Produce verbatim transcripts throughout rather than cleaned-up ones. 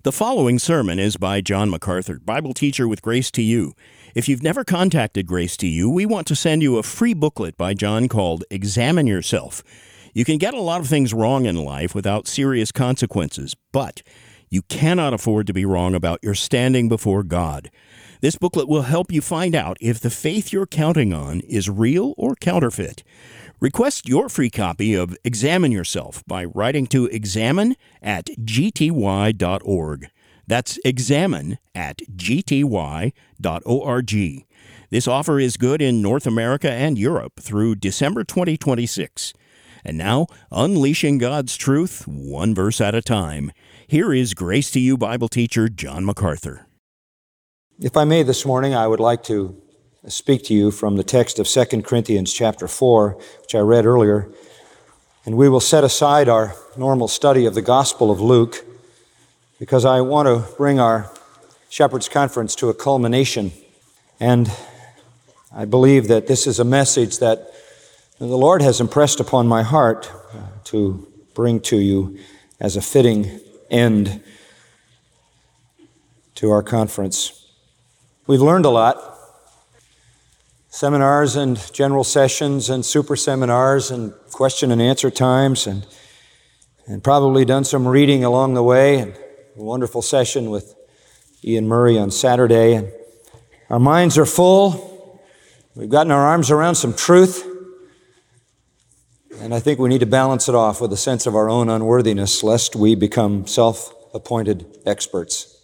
The following sermon is by John MacArthur, Bible teacher with Grace to You. If you've never contacted Grace to You, we want to send you a free booklet by John called Examine Yourself. You can get a lot of things wrong in life without serious consequences, but you cannot afford to be wrong about your standing before God. This booklet will help you find out if the faith you're counting on is real or counterfeit. Request your free copy of Examine Yourself by writing to examine at g t y dot org. That's examine at g t y dot org. This offer is good in North America and Europe through December twenty twenty-six. And now, unleashing God's truth, one verse at a time. Here is Grace to You Bible teacher John MacArthur. If I may this morning, I would like to speak to you from the text of Second Corinthians chapter four, which I read earlier. And we will set aside our normal study of the Gospel of Luke because I want to bring our Shepherd's Conference to a culmination. And I believe that this is a message that the Lord has impressed upon my heart to bring to you as a fitting end to our conference. We've learned a lot. Seminars and general sessions and super seminars and question and answer times and and probably done some reading along the way, and a wonderful session with Ian Murray on Saturday. And our minds are full. We've gotten our arms around some truth, and I think we need to balance it off with a sense of our own unworthiness lest we become self-appointed experts.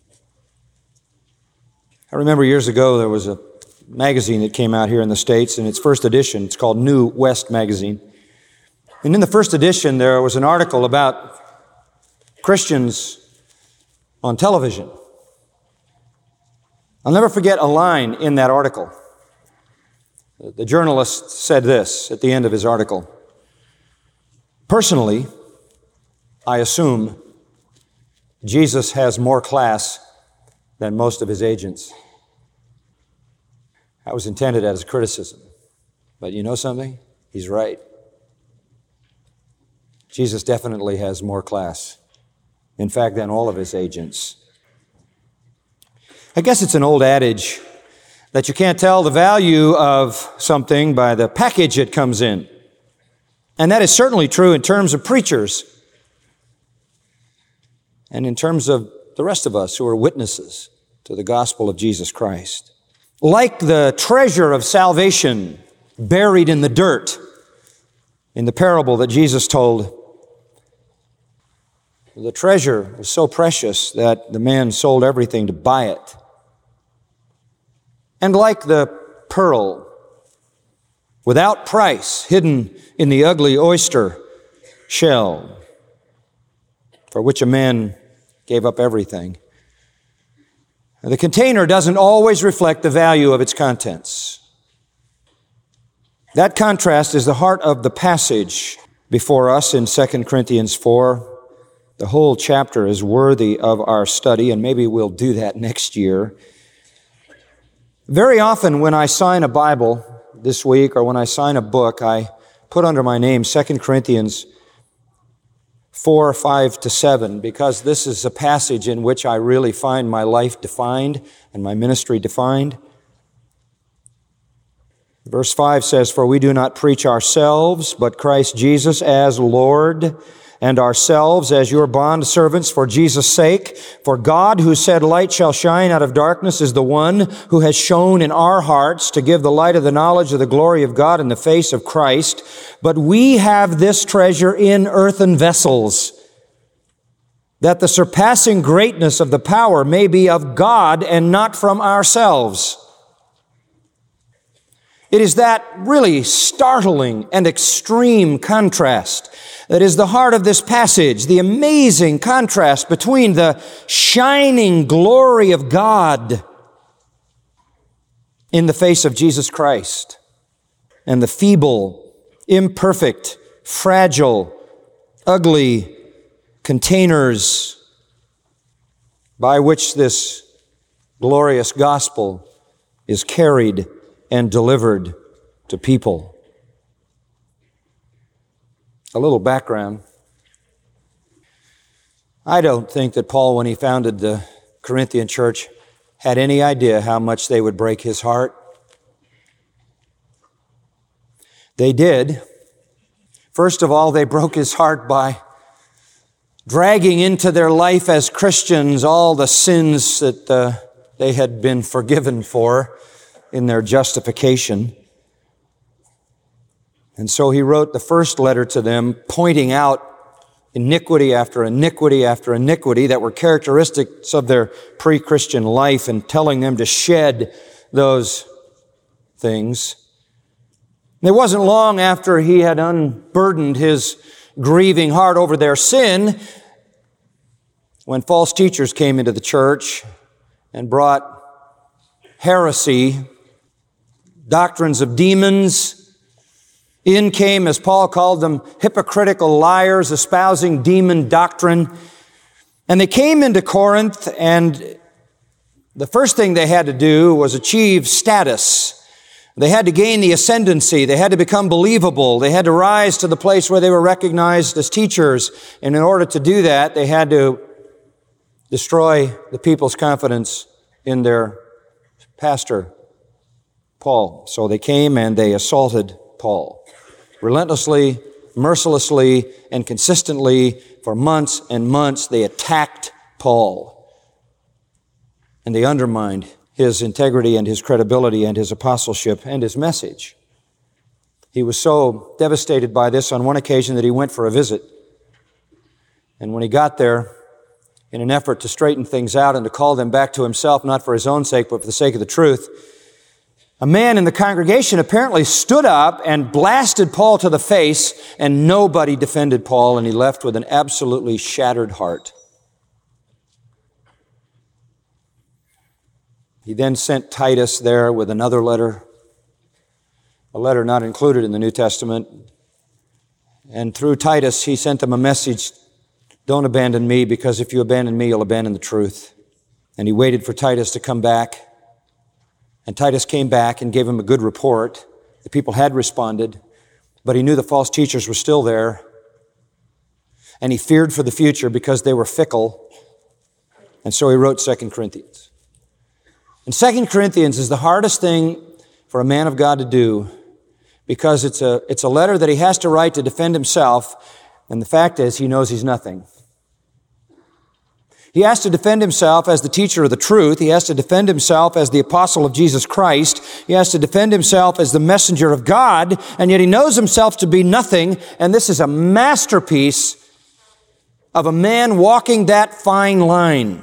I remember years ago there was a magazine that came out here in the States. In its first edition, it's called New West Magazine. And in the first edition, there was an article about Christians on television. I'll never forget a line in that article. The journalist said this at the end of his article: "Personally, I assume Jesus has more class than most of his agents." That was intended as a criticism. But you know something? He's right. Jesus definitely has more class. In fact, than all of his agents. I guess it's an old adage that you can't tell the value of something by the package it comes in. And that is certainly true in terms of preachers and in terms of the rest of us who are witnesses to the gospel of Jesus Christ. Like the treasure of salvation buried in the dirt in the parable that Jesus told, the treasure was so precious that the man sold everything to buy it. And like the pearl without price hidden in the ugly oyster shell for which a man gave up everything, the container doesn't always reflect the value of its contents. That contrast is the heart of the passage before us in Second Corinthians four. The whole chapter is worthy of our study, and maybe we'll do that next year. Very often when I sign a Bible this week or when I sign a book, I put under my name Second Corinthians four, five to seven, because this is a passage in which I really find my life defined and my ministry defined. Verse five says, "For we do not preach ourselves, but Christ Jesus as Lord, and ourselves as your bondservants for Jesus' sake. For God, who said, 'Light shall shine out of darkness,' is the one who has shone in our hearts to give the light of the knowledge of the glory of God in the face of Christ. But we have this treasure in earthen vessels, that the surpassing greatness of the power may be of God and not from ourselves." It is that really startling and extreme contrast that is the heart of this passage, the amazing contrast between the shining glory of God in the face of Jesus Christ and the feeble, imperfect, fragile, ugly containers by which this glorious gospel is carried and delivered to people. A little background. I don't think that Paul, when he founded the Corinthian church, had any idea how much they would break his heart. They did. First of all, they broke his heart by dragging into their life as Christians all the sins that uh, they had been forgiven for in their justification. And so he wrote the first letter to them, pointing out iniquity after iniquity after iniquity that were characteristics of their pre-Christian life, and telling them to shed those things. It wasn't long after he had unburdened his grieving heart over their sin when false teachers came into the church and brought heresy, doctrines of demons. In came, as Paul called them, hypocritical liars espousing demon doctrine. And they came into Corinth, and the first thing they had to do was achieve status. They had to gain the ascendancy. They had to become believable. They had to rise to the place where they were recognized as teachers. And in order to do that, they had to destroy the people's confidence in their pastor, Paul. So they came and they assaulted Paul. Relentlessly, mercilessly, and consistently for months and months, they attacked Paul. And they undermined his integrity and his credibility and his apostleship and his message. He was so devastated by this on one occasion that he went for a visit. And when he got there, in an effort to straighten things out and to call them back to himself, not for his own sake, but for the sake of the truth, a man in the congregation apparently stood up and blasted Paul to the face, and nobody defended Paul, and he left with an absolutely shattered heart. He then sent Titus there with another letter, a letter not included in the New Testament. And through Titus, he sent them a message: don't abandon me, because if you abandon me, you'll abandon the truth. And he waited for Titus to come back. And Titus came back and gave him a good report. The people had responded, but he knew the false teachers were still there. And he feared for the future because they were fickle. And so he wrote Second Corinthians. And Second Corinthians is the hardest thing for a man of God to do, because it's a, it's a letter that he has to write to defend himself. And the fact is, he knows he's nothing. He has to defend himself as the teacher of the truth. He has to defend himself as the apostle of Jesus Christ. He has to defend himself as the messenger of God, and yet he knows himself to be nothing. And this is a masterpiece of a man walking that fine line.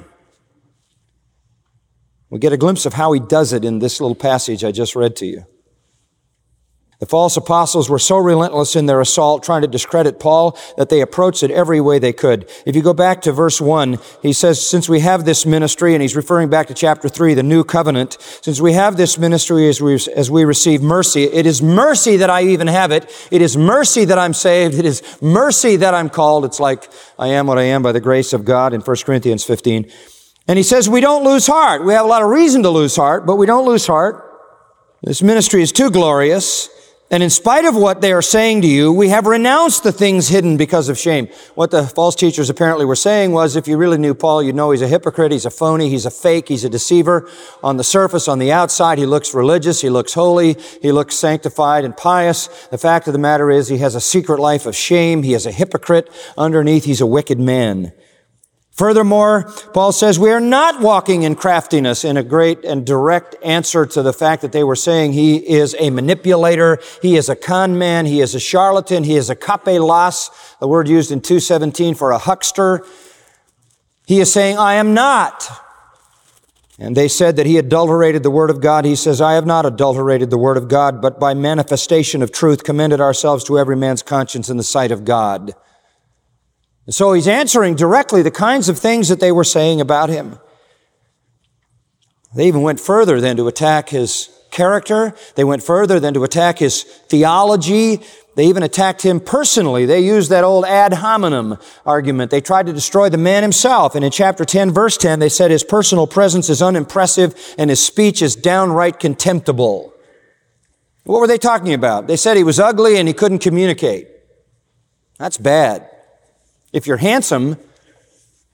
We get a glimpse of how he does it in this little passage I just read to you. The false apostles were so relentless in their assault, trying to discredit Paul, that they approached it every way they could. If you go back to verse one, he says, since we have this ministry, and he's referring back to chapter three, the new covenant, since we have this ministry as we, as we receive mercy, it is mercy that I even have it. It is mercy that I'm saved. It is mercy that I'm called. It's like I am what I am by the grace of God in First Corinthians fifteen. And he says we don't lose heart. We have a lot of reason to lose heart, but we don't lose heart. This ministry is too glorious. And in spite of what they are saying to you, we have renounced the things hidden because of shame. What the false teachers apparently were saying was, if you really knew Paul, you'd know he's a hypocrite, he's a phony, he's a fake, he's a deceiver. On the surface, on the outside, he looks religious, he looks holy, he looks sanctified and pious. The fact of the matter is, he has a secret life of shame, he is a hypocrite. Underneath, he's a wicked man. Furthermore, Paul says we are not walking in craftiness, in a great and direct answer to the fact that they were saying he is a manipulator, he is a con man, he is a charlatan, he is a kapelas, the word used in two seventeen for a huckster. He is saying, I am not. And they said that he adulterated the word of God. He says, I have not adulterated the word of God, but by manifestation of truth commended ourselves to every man's conscience in the sight of God. And so he's answering directly the kinds of things that they were saying about him. They even went further than to attack his character. They went further than to attack his theology. They even attacked him personally. They used that old ad hominem argument. They tried to destroy the man himself. And in chapter ten, verse ten, they said his personal presence is unimpressive and his speech is downright contemptible. What were they talking about? They said he was ugly and he couldn't communicate. That's bad. If you're handsome,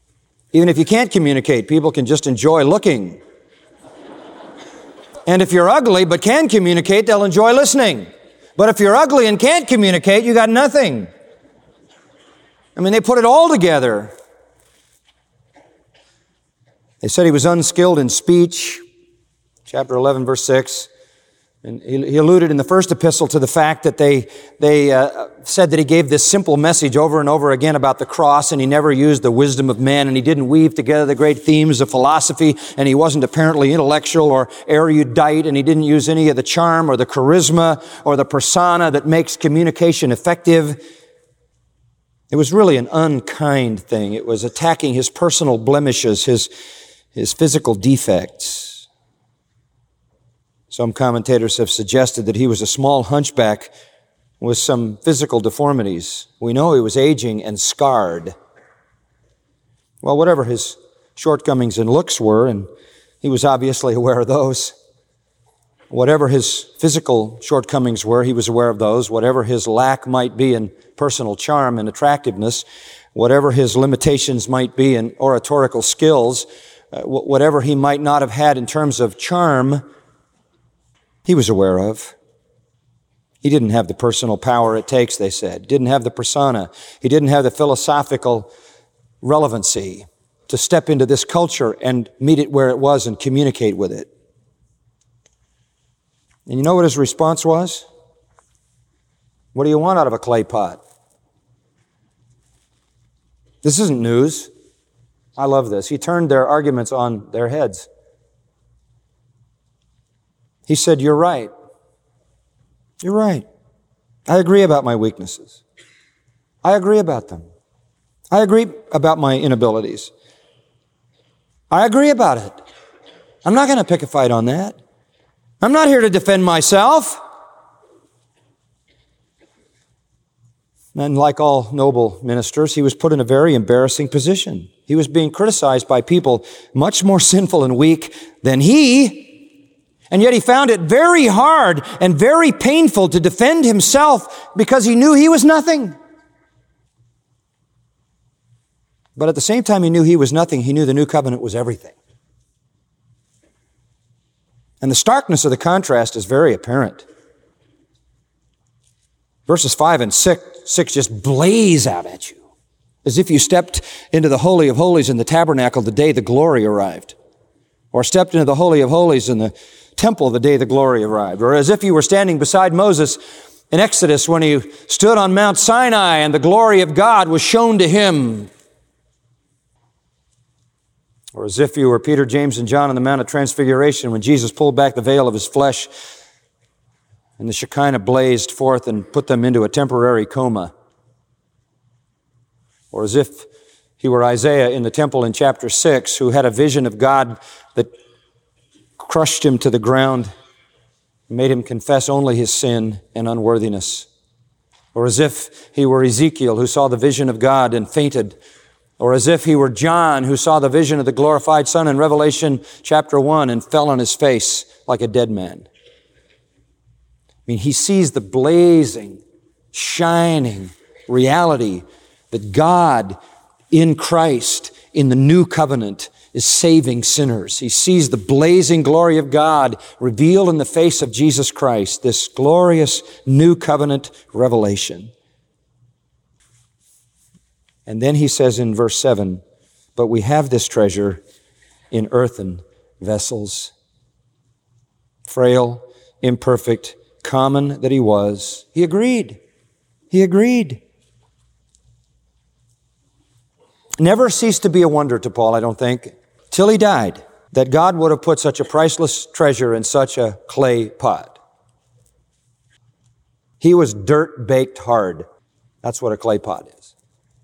Even if you can't communicate, people can just enjoy looking. And if you're ugly but can communicate, they'll enjoy listening. But if you're ugly and can't communicate, you got nothing. I mean, they put it all together. They said he was unskilled in speech, chapter eleven, verse six. And he alluded in the first epistle to the fact that they they uh, said that he gave this simple message over and over again about the cross, and he never used the wisdom of men, and he didn't weave together the great themes of philosophy, and he wasn't apparently intellectual or erudite, and he didn't use any of the charm or the charisma or the persona that makes communication effective. It was really an unkind thing. It was attacking his personal blemishes, his, his physical defects. Some commentators have suggested that he was a small hunchback with some physical deformities. We know he was aging and scarred. Well, whatever his shortcomings and looks were, and he was obviously aware of those. Whatever his physical shortcomings were, he was aware of those. Whatever his lack might be in personal charm and attractiveness, whatever his limitations might be in oratorical skills, uh, whatever he might not have had in terms of charm, he was aware of. He didn't have the personal power it takes, they said. Didn't have the persona. He didn't have the philosophical relevancy to step into this culture and meet it where it was and communicate with it. And you know what his response was? What do you want out of a clay pot? This isn't news. I love this. He turned their arguments on their heads. He said, you're right. You're right. I agree about my weaknesses. I agree about them. I agree about my inabilities. I agree about it. I'm not going to pick a fight on that. I'm not here to defend myself. And like all noble ministers, he was put in a very embarrassing position. He was being criticized by people much more sinful and weak than he. And yet he found it very hard and very painful to defend himself because he knew he was nothing. But at the same time he knew he was nothing, he knew the new covenant was everything. And the starkness of the contrast is very apparent. Verses five and six, six just blaze out at you, as if you stepped into the Holy of Holies in the tabernacle the day the glory arrived, or stepped into the Holy of Holies in the temple the day the glory arrived, or as if you were standing beside Moses in Exodus when he stood on Mount Sinai and the glory of God was shown to him, or as if you were Peter, James, and John on the Mount of Transfiguration when Jesus pulled back the veil of his flesh and the Shekinah blazed forth and put them into a temporary coma, or as if he were Isaiah in the temple in chapter six who had a vision of God that crushed him to the ground, made him confess only his sin and unworthiness. Or as if he were Ezekiel who saw the vision of God and fainted. Or as if he were John who saw the vision of the glorified Son in Revelation chapter one and fell on his face like a dead man. I mean, he sees the blazing, shining reality that God in Christ, in the new covenant, is saving sinners. He sees the blazing glory of God revealed in the face of Jesus Christ, this glorious new covenant revelation. And then he says in verse seven, but we have this treasure in earthen vessels. Frail, imperfect, common that he was, he agreed. He agreed. Never ceased to be a wonder to Paul, I don't think, till he died, that God would have put such a priceless treasure in such a clay pot. He was dirt baked hard. That's what a clay pot is.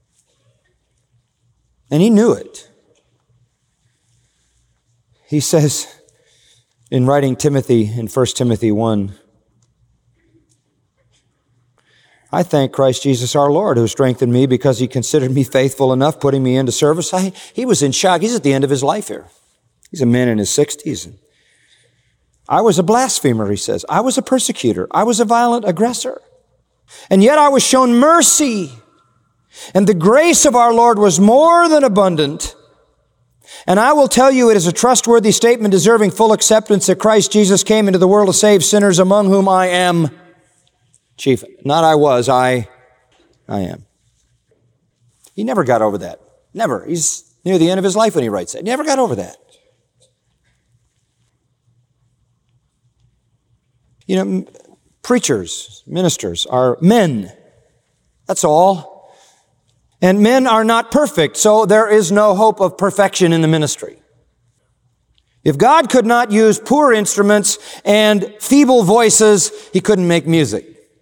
And he knew it. He says in writing Timothy in First Timothy one, I thank Christ Jesus our Lord who strengthened me because he considered me faithful enough, putting me into service. I, he was in shock. He's at the end of his life here. He's a man in his sixties. I was a blasphemer, he says. I was a persecutor. I was a violent aggressor. And yet I was shown mercy. And the grace of our Lord was more than abundant And I will tell you, it is a trustworthy statement deserving full acceptance that Christ Jesus came into the world to save sinners, among whom I am chief. Not I was, I, I am. He never got over that. Never. He's near the end of his life when he writes that. He never got over that. You know, preachers, ministers are men. That's all. And men are not perfect, so there is no hope of perfection in the ministry. If God could not use poor instruments and feeble voices, He couldn't make music.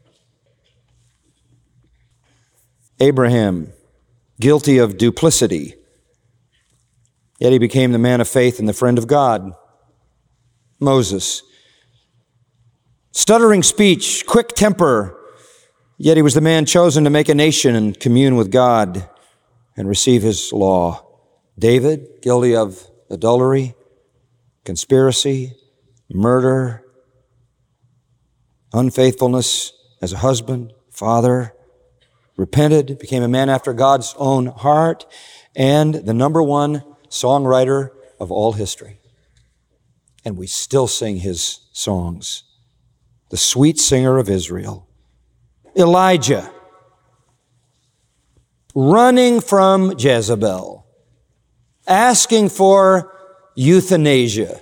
Abraham, guilty of duplicity, yet he became the man of faith and the friend of God. Moses, stuttering speech, quick temper, yet he was the man chosen to make a nation and commune with God and receive His law. David, guilty of adultery, conspiracy, murder, unfaithfulness as a husband, father, repented, became a man after God's own heart, and the number one songwriter of all history. And we still sing his songs. The sweet singer of Israel. Elijah, running from Jezebel, asking for euthanasia.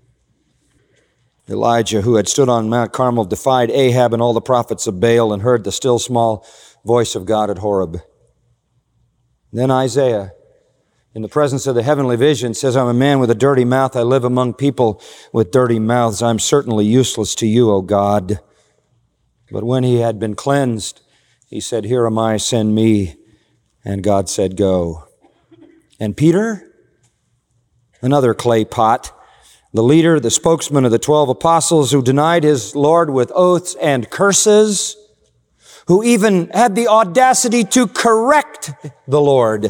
Elijah, who had stood on Mount Carmel, defied Ahab and all the prophets of Baal and heard the still small voice of God at Horeb. Then Isaiah, in the presence of the heavenly vision, says, I'm a man with a dirty mouth. I live among people with dirty mouths. I'm certainly useless to you, O God. But when he had been cleansed, he said, Here am I, send me. And God said, Go. And Peter, another clay pot, the leader, the spokesman of the twelve apostles who denied his Lord with oaths and curses, who even had the audacity to correct the Lord,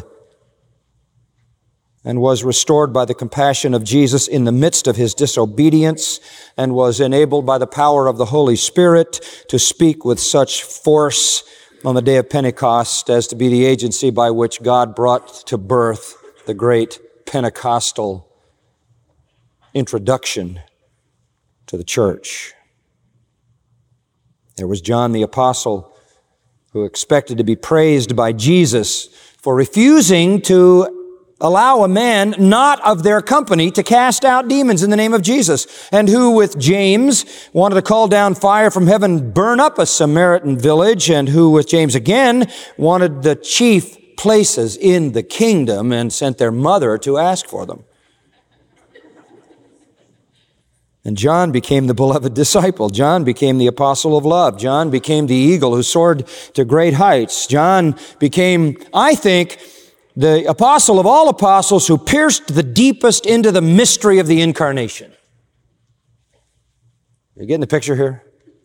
and was restored by the compassion of Jesus in the midst of his disobedience, and was enabled by the power of the Holy Spirit to speak with such force on the day of Pentecost as to be the agency by which God brought to birth the great Pentecostal introduction to the church. There was John the Apostle, who expected to be praised by Jesus for refusing to allow a man not of their company to cast out demons in the name of Jesus, and who with James wanted to call down fire from heaven, burn up a Samaritan village, and who with James again wanted the chief places in the kingdom and sent their mother to ask for them. And John became the beloved disciple. John became the apostle of love. John became the eagle who soared to great heights. John became, I think, the apostle of all apostles who pierced the deepest into the mystery of the incarnation. You getting the picture here?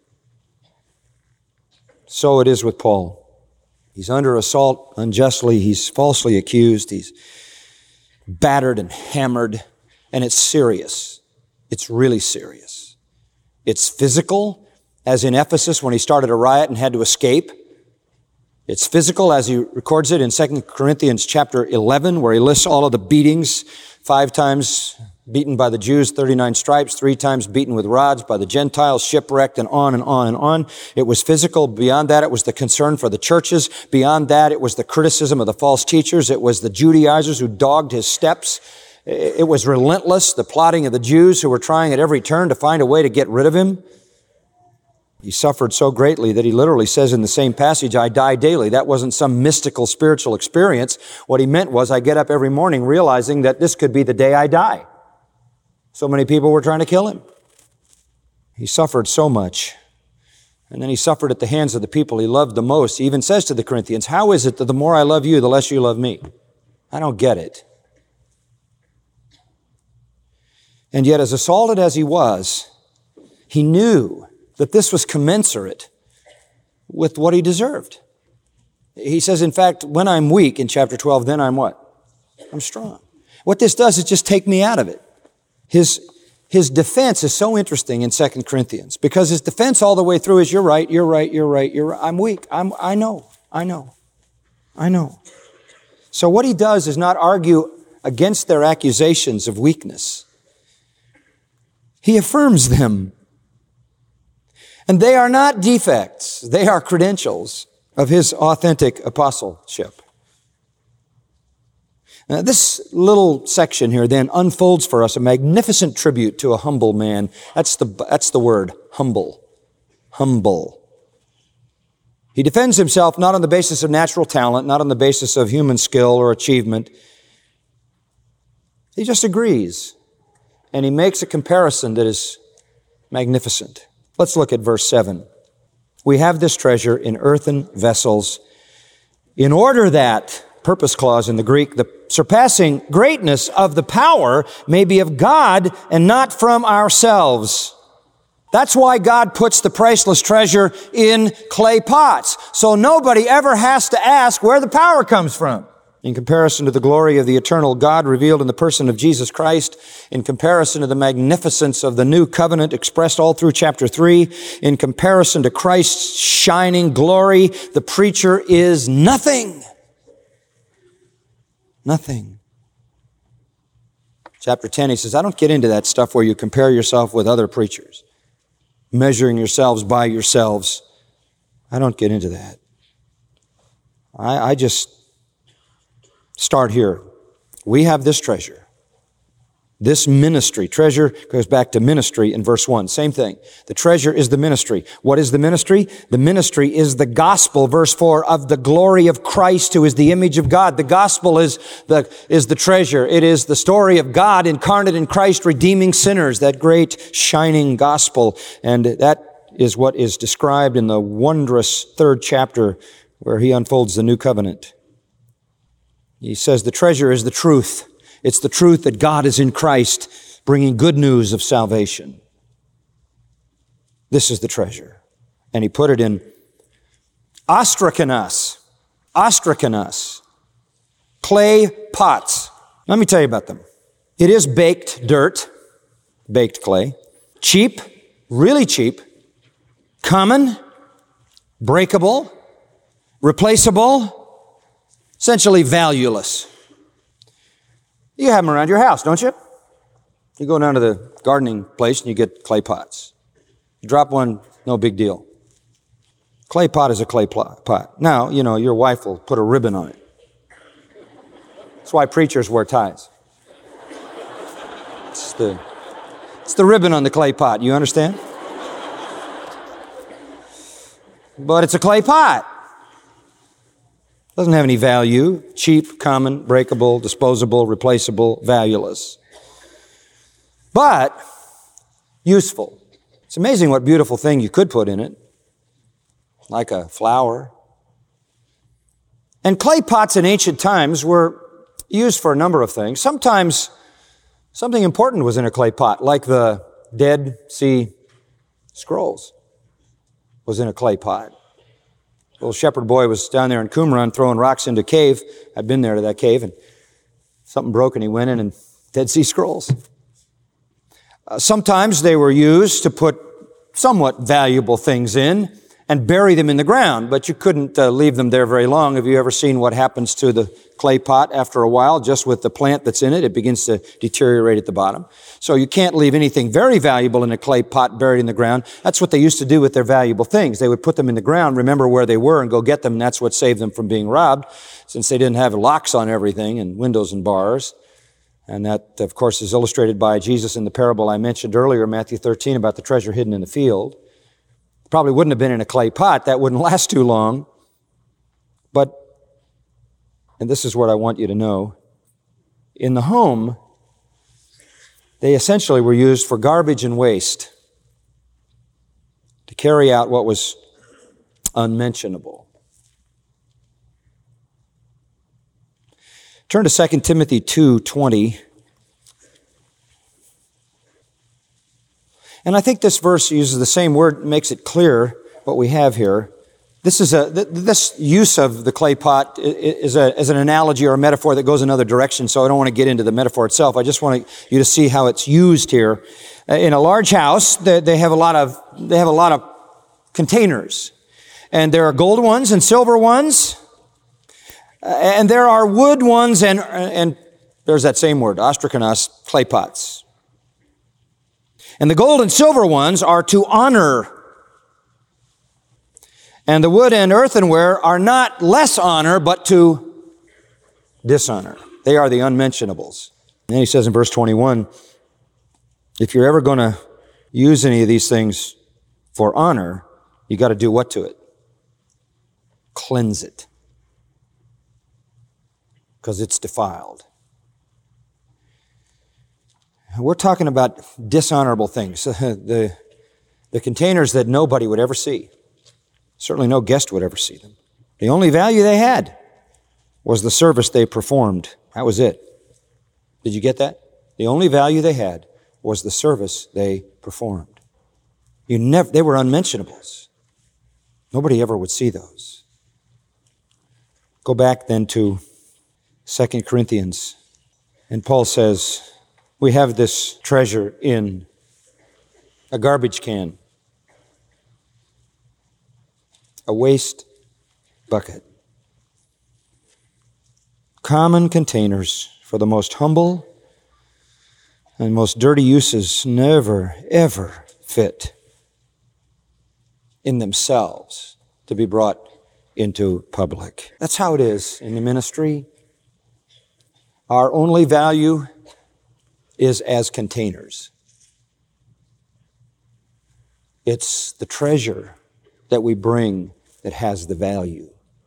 So it is with Paul. He's under assault unjustly. He's falsely accused. He's battered and hammered, and it's serious. It's really serious. It's physical, as in Ephesus when he started a riot and had to escape. It's physical, as he records it in Second Corinthians chapter eleven, where he lists all of the beatings, five times beaten by the Jews, thirty-nine stripes, three times beaten with rods by the Gentiles, shipwrecked, and on and on and on. It was physical. Beyond that, it was the concern for the churches. Beyond that, it was the criticism of the false teachers. It was the Judaizers who dogged his steps. It was relentless, the plotting of the Jews who were trying at every turn to find a way to get rid of him. He suffered so greatly that he literally says in the same passage, I die daily. That wasn't some mystical spiritual experience. What he meant was, I get up every morning realizing that this could be the day I die. So many people were trying to kill him. He suffered so much. And then he suffered at the hands of the people he loved the most. He even says to the Corinthians, how is it that the more I love you, the less you love me? I don't get it. And yet, as assaulted as he was, he knew that this was commensurate with what he deserved. He says, in fact, when I'm weak, in chapter twelve, then I'm what? I'm strong. What this does is just take me out of it. His, his defense is so interesting in Second Corinthians, because his defense all the way through is, you're right, you're right, you're right, you're right. I'm weak. I'm, I know, I know, I know. So what he does is not argue against their accusations of weakness. He affirms them. And they are not defects. They are credentials of his authentic apostleship. Now, this little section here then unfolds for us a magnificent tribute to a humble man. That's the, that's the word, humble. Humble. He defends himself not on the basis of natural talent, not on the basis of human skill or achievement. He just agrees. And he makes a comparison that is magnificent. Let's look at verse seven. We have this treasure in earthen vessels, in order that, purpose clause in the Greek, the surpassing greatness of the power may be of God and not from ourselves. That's why God puts the priceless treasure in clay pots, so nobody ever has to ask where the power comes from. In comparison to the glory of the eternal God revealed in the person of Jesus Christ, in comparison to the magnificence of the new covenant expressed all through chapter three, in comparison to Christ's shining glory, the preacher is nothing. Nothing. Chapter ten, he says, I don't get into that stuff where you compare yourself with other preachers, measuring yourselves by yourselves. I don't get into that. I, I just start here. We have this treasure. This ministry. Treasure goes back to ministry in verse one. Same thing. The treasure is the ministry. What is the ministry? The ministry is the gospel, verse four, of the glory of Christ, who is the image of God. The gospel is the, is the treasure. It is the story of God incarnate in Christ, redeeming sinners, that great shining gospel. And that is what is described in the wondrous third chapter where he unfolds the new covenant. He says the treasure is the truth. It's the truth that God is in Christ, bringing good news of salvation. This is the treasure. And he put it in ostrakinos, ostrakinos, clay pots. Let me tell you about them. It is baked dirt, baked clay, cheap, really cheap, common, breakable, replaceable, essentially valueless. You have them around your house, don't you? You go down to the gardening place and you get clay pots. You drop one, no big deal. Clay pot is a clay pot. Now, you know, your wife will put a ribbon on it. That's why preachers wear ties. It's the, it's the ribbon on the clay pot, you understand? But it's a clay pot. Doesn't have any value. Cheap, common, breakable, disposable, replaceable, valueless. But useful. It's amazing what beautiful thing you could put in it. Like a flower. And clay pots in ancient times were used for a number of things. Sometimes something important was in a clay pot, like the Dead Sea Scrolls was in a clay pot. Little shepherd boy was down there in Qumran throwing rocks into a cave. I'd been there to that cave, and something broke, and he went in and Dead Sea Scrolls. Uh, sometimes they were used to put somewhat valuable things in and bury them in the ground, but you couldn't uh, leave them there very long. Have you ever seen what happens to the clay pot after a while? Just with the plant that's in it, it begins to deteriorate at the bottom. So you can't leave anything very valuable in a clay pot buried in the ground. That's what they used to do with their valuable things. They would put them in the ground, remember where they were, and go get them, and that's what saved them from being robbed, since they didn't have locks on everything and windows and bars. And that, of course, is illustrated by Jesus in the parable I mentioned earlier, Matthew thirteen, about the treasure hidden in the field. Probably wouldn't have been in a clay pot. That wouldn't last too long. But, and this is what I want you to know, in the home, they essentially were used for garbage and waste, to carry out what was unmentionable. Turn to Second Timothy two twenty. And I think this verse uses the same word, makes it clear what we have here. This is a, this use of the clay pot is a, is an analogy or a metaphor that goes another direction, so I don't want to get into the metaphor itself. I just want you to see how it's used here. In a large house, they have a lot of, they have a lot of containers. And there are gold ones and silver ones. And there are wood ones and, and There's that same word, ostrakonos, clay pots. And the gold and silver ones are to honor. And the wood and earthenware are not less honor, but to dishonor. They are the unmentionables. And then he says in verse twenty-one, if you're ever going to use any of these things for honor, you got to do what to it? Cleanse it. Because it's defiled. We're talking about dishonorable things. the, the containers that nobody would ever see. Certainly no guest would ever see them. The only value they had was the service they performed. That was it. Did you get that? The only value they had was the service they performed. You never, they were unmentionables. Nobody ever would see those. Go back then to Second Corinthians. And Paul says, we have this treasure in a garbage can, a waste bucket. Common containers for the most humble and most dirty uses never, ever fit in themselves to be brought into public. That's how it is in the ministry. Our only value is as containers. It's the treasure that we bring that has the value.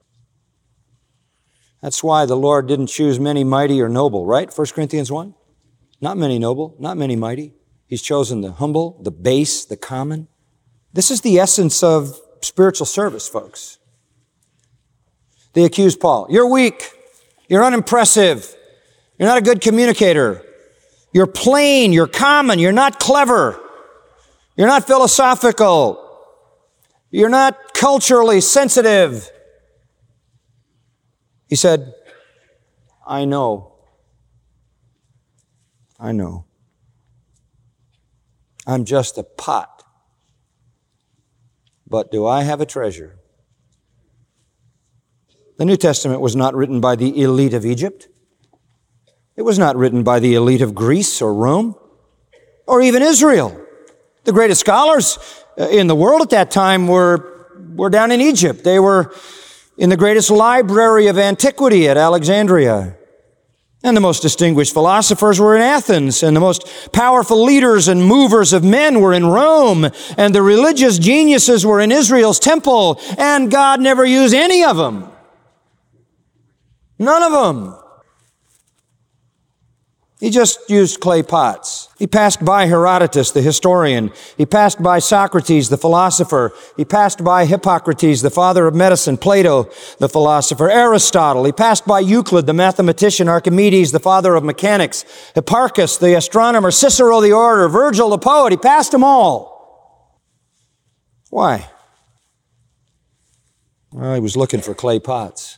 That's why the Lord didn't choose many mighty or noble, right? First Corinthians one. Not many noble, not many mighty. He's chosen the humble, the base, the common. This is the essence of spiritual service, folks. They accuse Paul. You're weak. You're unimpressive. You're not a good communicator. You're plain. You're common. You're not clever. You're not philosophical. You're not culturally sensitive. He said, I know. I know. I'm just a pot. But do I have a treasure? The New Testament was not written by the elite of Egypt. It was not written by the elite of Greece or Rome or even Israel. The greatest scholars in the world at that time were, were down in Egypt. They were in the greatest library of antiquity at Alexandria. And the most distinguished philosophers were in Athens, and the most powerful leaders and movers of men were in Rome, and the religious geniuses were in Israel's temple, and God never used any of them. None of them. He just used clay pots. He passed by Herodotus, the historian. He passed by Socrates, the philosopher. He passed by Hippocrates, the father of medicine, Plato, the philosopher, Aristotle. He passed by Euclid, the mathematician, Archimedes, the father of mechanics, Hipparchus, the astronomer, Cicero, the orator, Virgil, the poet. He passed them all. Why? Well, he was looking for clay pots.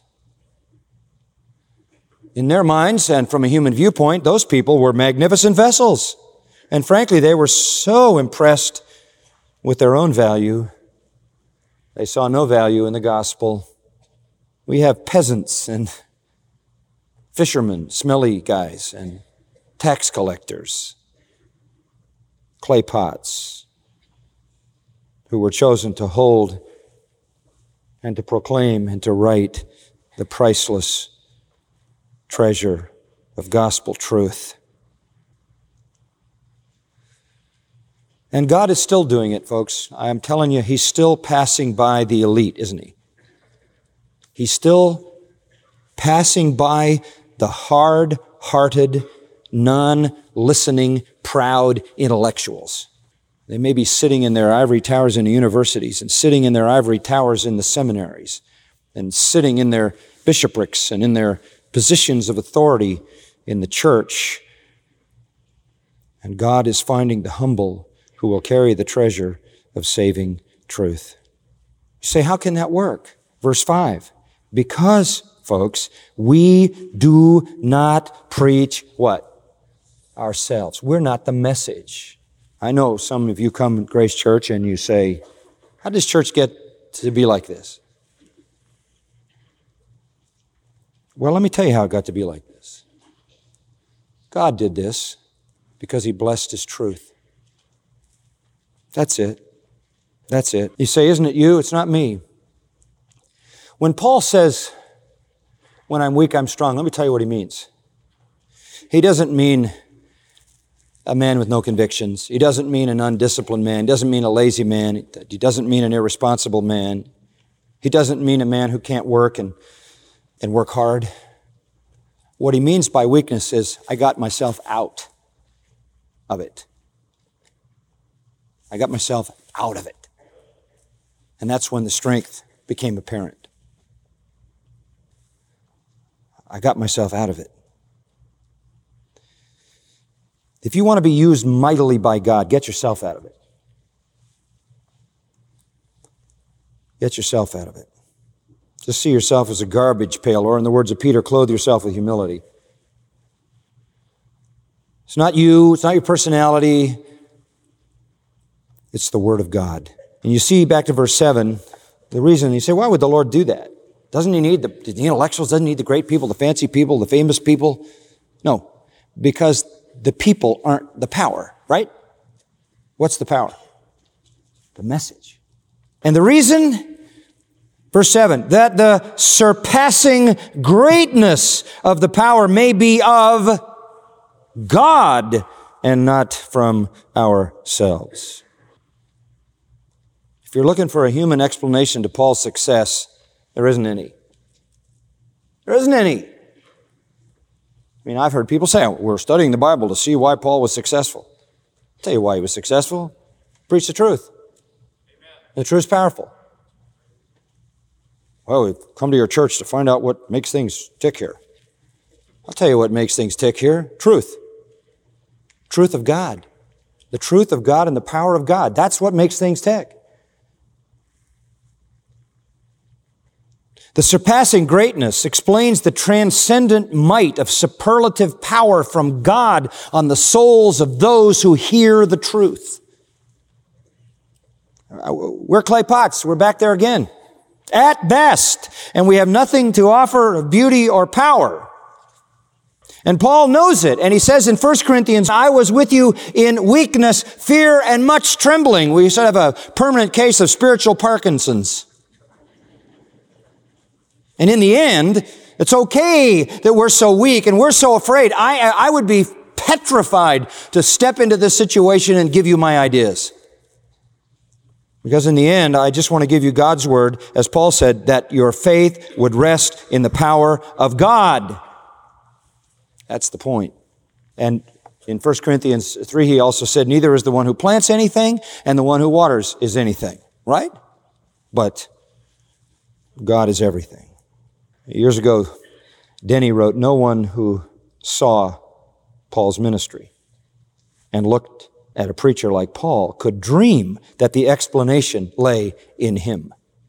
In their minds, and from a human viewpoint, those people were magnificent vessels. And frankly, they were so impressed with their own value, they saw no value in the gospel. We have peasants and fishermen, smelly guys, and tax collectors, clay pots, who were chosen to hold and to proclaim and to write the priceless treasure of gospel truth. And God is still doing it, folks. I'm telling you, He's still passing by the elite, isn't He? He's still passing by the hard-hearted, non-listening, proud intellectuals. They may be sitting in their ivory towers in the universities, and sitting in their ivory towers in the seminaries, and sitting in their bishoprics and in their positions of authority in the church. And God is finding the humble who will carry the treasure of saving truth. You say, how can that work? Verse five, because, folks, we do not preach what? Ourselves. We're not the message. I know some of you come to Grace Church and you say, how does church get to be like this? Well, let me tell you how it got to be like this. God did this because He blessed His truth. That's it. That's it. You say, isn't it you? It's not me. When Paul says, when I'm weak, I'm strong, let me tell you what he means. He doesn't mean a man with no convictions. He doesn't mean an undisciplined man. He doesn't mean a lazy man. He doesn't mean an irresponsible man. He doesn't mean a man who can't work and, and work hard. What he means by weakness is, I got myself out of it. I got myself out of it. And that's when the strength became apparent. I got myself out of it. If you want to be used mightily by God, get yourself out of it. Get yourself out of it. Just see yourself as a garbage pail, or in the words of Peter, clothe yourself with humility. It's not you, it's not your personality, it's the Word of God. And you see back to verse seven, the reason you say, why would the Lord do that? Doesn't He need the, the intellectuals, doesn't He need the great people, the fancy people, the famous people? No, because the people aren't the power, right? What's the power? The message. And the reason, verse seven, that the surpassing greatness of the power may be of God and not from ourselves. If you're looking for a human explanation to Paul's success, there isn't any. There isn't any. I mean, I've heard people say, we're studying the Bible to see why Paul was successful. I'll tell you why he was successful. Preach the truth. Amen. The truth's powerful. Well, we've come to your church to find out what makes things tick here. I'll tell you what makes things tick here. Truth. Truth of God. The truth of God and the power of God. That's what makes things tick. The surpassing greatness explains the transcendent might of superlative power from God on the souls of those who hear the truth. We're clay pots. We're back there again. At best. And we have nothing to offer of beauty or power. And Paul knows it. And he says in First Corinthians, I was with you in weakness, fear, and much trembling. We sort of have a permanent case of spiritual Parkinson's. And in the end, it's okay that we're so weak and we're so afraid. I, I would be petrified to step into this situation and give you my ideas. Because in the end, I just want to give you God's word, as Paul said, that your faith would rest in the power of God. That's the point. And in First Corinthians three, he also said, neither is the one who plants anything and the one who waters is anything. Right? But God is everything. Years ago, Denny wrote, no one who saw Paul's ministry and looked at a preacher like Paul could dream that the explanation lay in him.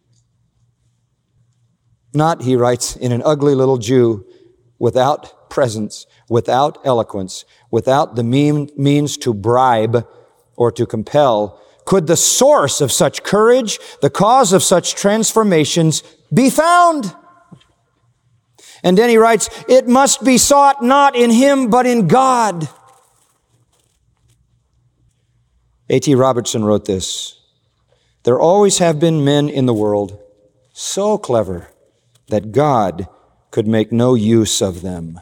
Not, he writes, in an ugly little Jew without presence, without eloquence, without the mean, means to bribe or to compel, could the source of such courage, the cause of such transformations be found. And then he writes, it must be sought not in him, but in God. A T Robertson wrote this, there always have been men in the world so clever that God could make no use of them.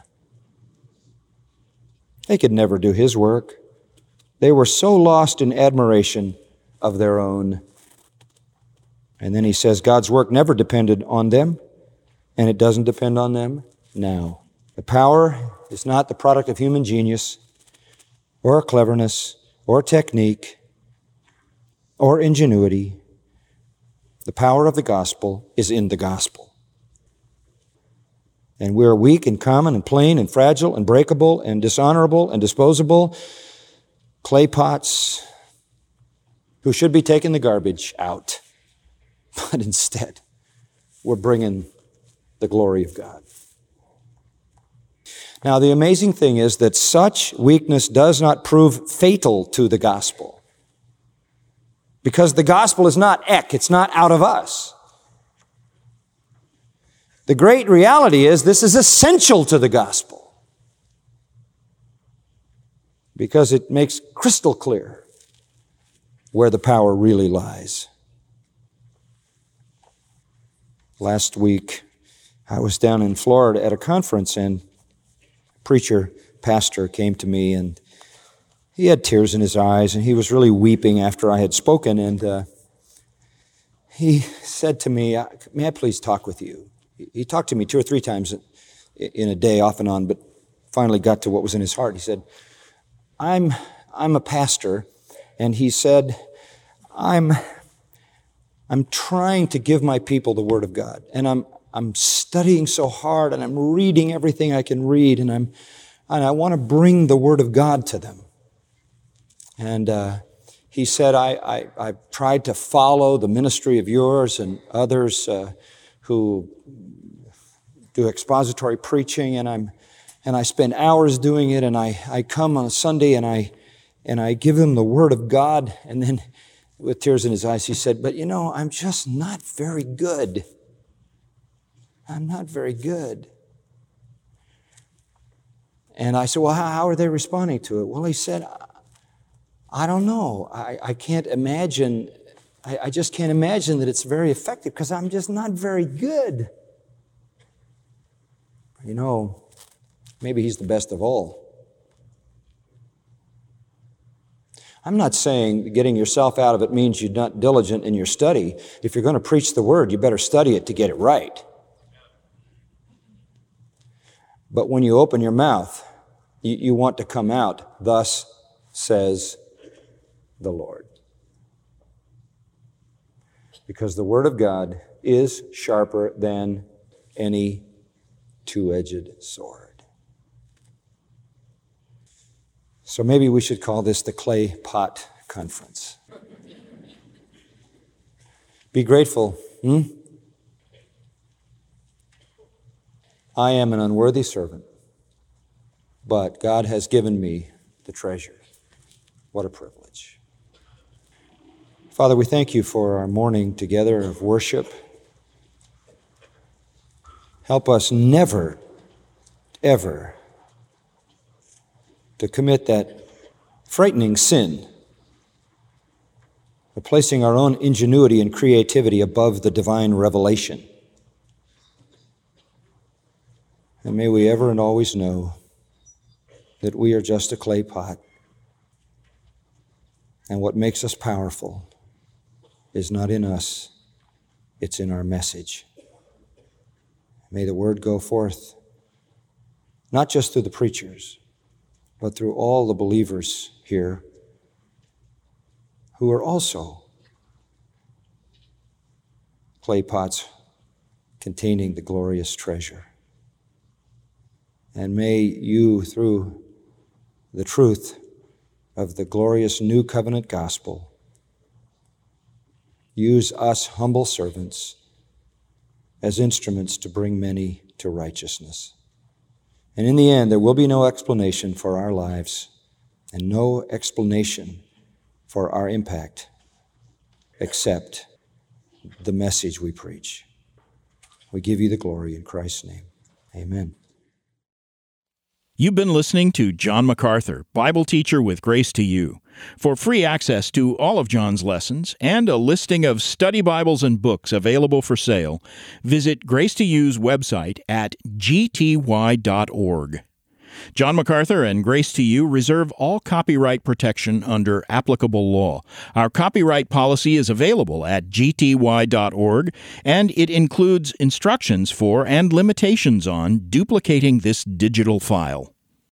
They could never do His work. They were so lost in admiration of their own. And then he says, God's work never depended on them. And it doesn't depend on them now. The power is not the product of human genius or cleverness or technique or ingenuity. The power of the gospel is in the gospel. And we're weak and common and plain and fragile and breakable and dishonorable and disposable clay pots who should be taking the garbage out. But instead, we're bringing the glory of God. Now, the amazing thing is that such weakness does not prove fatal to the gospel. Because the gospel is not ek, it's not out of us. The great reality is this is essential to the gospel. because it makes crystal clear where the power really lies. Last week, I was down in Florida at a conference, and a preacher, pastor came to me, and he had tears in his eyes, and he was really weeping after I had spoken, and uh, he said to me, "May I please talk with you?" He talked to me two or three times in a day, off and on, but finally got to what was in his heart. He said, I'm I'm a pastor, and he said, I'm I'm trying to give my people the Word of God, and I'm I'm studying so hard, and I'm reading everything I can read, and I'm and I want to bring the Word of God to them. And uh, he said, I, I I've tried to follow the ministry of yours and others uh, who do expository preaching, and I'm and I spend hours doing it, and I, I come on a Sunday and I and I give them the Word of God, and then with tears in his eyes he said, but you know, I'm just not very good. I'm not very good. And I said, well, how, how are they responding to it? Well, he said, I don't know. I, I can't imagine, I, I just can't imagine that it's very effective because I'm just not very good. You know, maybe he's the best of all. I'm not saying getting yourself out of it means you're not diligent in your study. If you're going to preach the Word, you better study it to get it right. But when you open your mouth, you, you want to come out, thus says the Lord. Because the Word of God is sharper than any two-edged sword. So maybe we should call this the Clay Pot Conference. Be grateful. Hmm? I am an unworthy servant, but God has given me the treasure. What a privilege. Father, we thank you for our morning together of worship. Help us never, ever to commit that frightening sin of placing our own ingenuity and creativity above the divine revelation. And may we ever and always know that we are just a clay pot. And what makes us powerful is not in us, it's in our message. May the word go forth, not just through the preachers, but through all the believers here who are also clay pots containing the glorious treasure. And may you, through the truth of the glorious new covenant gospel, use us humble servants as instruments to bring many to righteousness. And in the end, there will be no explanation for our lives and no explanation for our impact except the message we preach. We give you the glory in Christ's name. Amen. You've been listening to John MacArthur, Bible teacher with Grace to You. For free access to all of John's lessons and a listing of study Bibles and books available for sale, visit Grace to You's website at g t y dot org. John MacArthur and Grace to You reserve all copyright protection under applicable law. Our copyright policy is available at g t y dot org, and it includes instructions for and limitations on duplicating this digital file.